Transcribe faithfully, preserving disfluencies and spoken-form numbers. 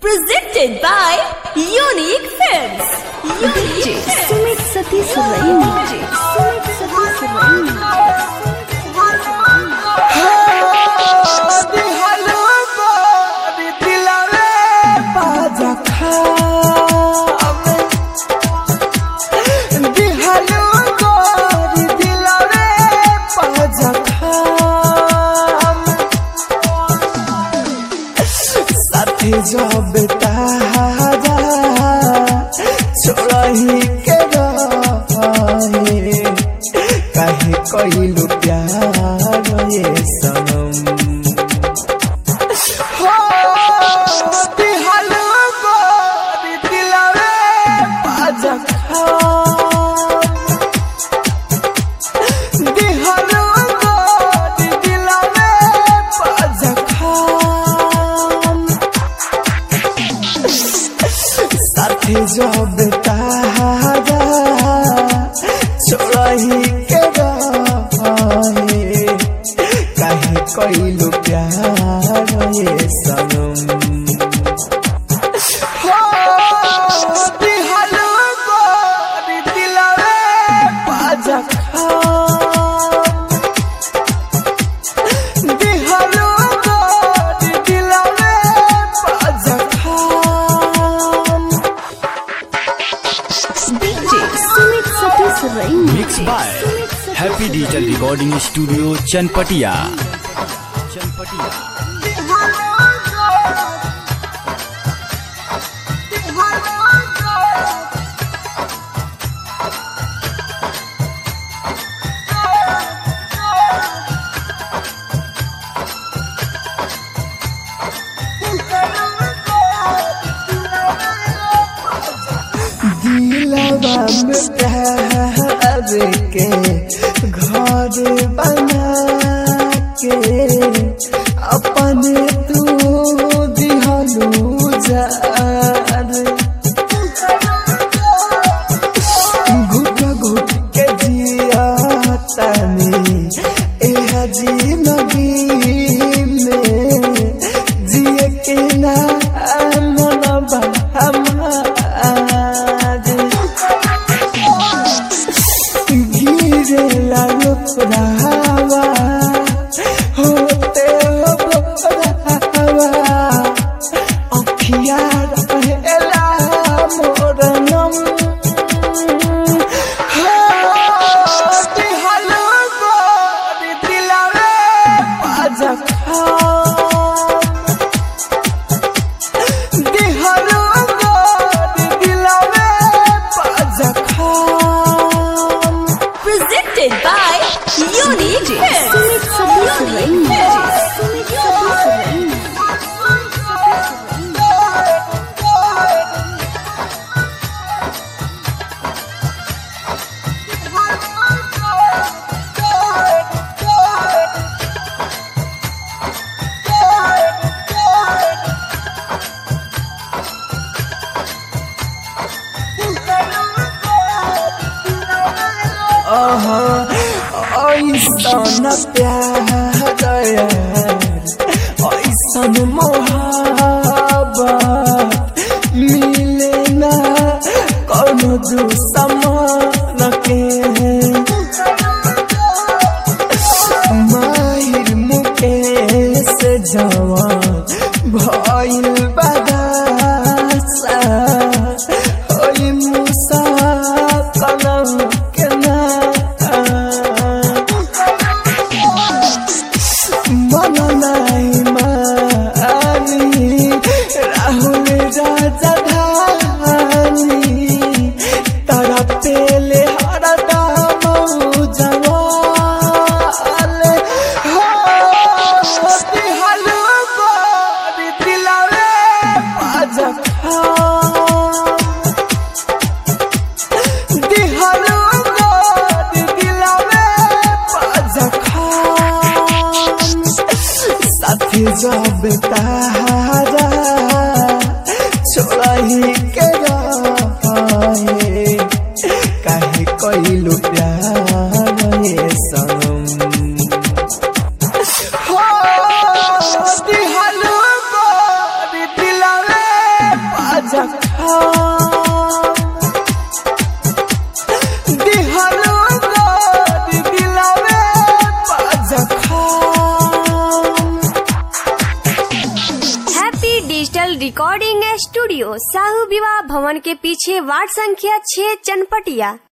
Presented by Unique Films. Unique Films. Sumit Satish Raina. Sumit Satish Raina. जब तारा छोड़ा ही के रहे काहे कइलू प्यार ये सनम हो दिहलू गोरी दिलवे पाजखा दिहलू गोरी दिलवे पाजखा जब तारा छोड़ा ही के रहे काहे कइलू प्यार ये सनम हो दिहलू गोरी दिलवे पाजखा दिहलू गोरी दिलवे पाजखा Sumit Satish Raina. Mixed by Happy Digital Recording Studio Chanpatia. Chanpatia. दिलवा में प्यार के घर बना के अपने तू दिहलू जार घुट घुट के जिया तनी एह जिंदगी में जिए के ना मनवा हमार रावा होते हो रावा अखिया रहेला मोर नम दिहलू गोरी दिलवे पाजखा दिहलू गोरी दिलवे पाजखा Presented by Unique Films. Sumit Satish Raina. Sumit Satish Raina. ऐसन प्यार ऐसन मोहब्बत मिले ना कौनो दुश्मन के माहिर मुकेश जवान भइल बदासा ओई मुसा कलम के ना राहुल राजा धानी तारा पेले हरदा जवाल हो दिहलू गोरी दिलवे पाजखा दिहलू गोरी दिलवे पाजखा साथी जब तारा छोड़ा ही के रहे काहे कइलू प्यार ये सनम हो दिहलू गोरी दिलवे जखम दिहलो गोर दिलवे जखम। Happy digital recording studio Sahu विवाह भवन के पीछे वार्ड संख्या छह चनपटिया।